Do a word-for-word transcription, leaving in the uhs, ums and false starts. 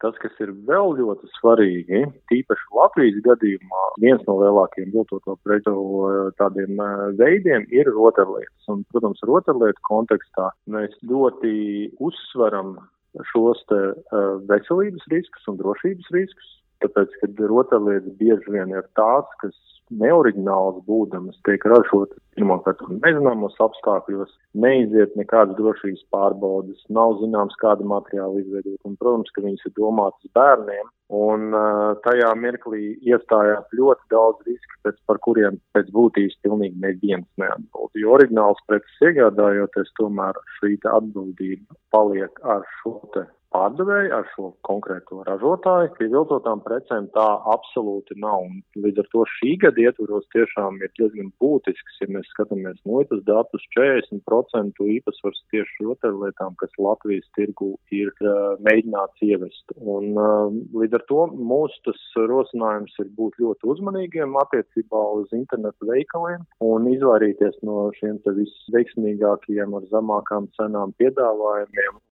Tas, kas ir vēl ļoti svarīgi, tīpaši Latvijas gadījumā, viens no lielākajiem viltoto preču tādiem veidiem ir rotaļlietas. Un, protams, rotaļlietu kontekstā mēs ļoti uzsveram šos te veselības riskus un drošības riskus, tāpēc, ka rotaļlietas bieži vien ir tās, kas neoriģināls būdamas tiek ražotas pirmkārt nezināmos apstākļos, neiziet nekādas drošības pārbaudes, nav zināms, kāda materiāla izveidot, un, protams, ka viņas ir domātas bērniem, un uh, tajā mirklī iestājās ļoti daudz riski, pēc, par kuriem pēc būtības pilnīgi neviens neatbild. Jo oriģināls preces iegādājoties, tomēr šī atbildība paliek ar šo te pārdevēju, ar šo konkrēto ražotāju. Pie viltotām precēm tā absolūti nav. Un līdz ar to šī gada ietvaros tiešām ir diezgan būtisks, ja mēs skatāmies muitas datus, četrdesmit procenti īpatsvars tieši rotaļlietām, kas Latvijas tirgu ir uh, mēģināts ievest. Un uh, līdz ar to mūsu tas rosinājums ir būt ļoti uzmanīgiem attiecībā uz internetu veikaliem un izvairīties no šiem te visveiksmīgākajiem ar zemākām cenām piedāvājumiem.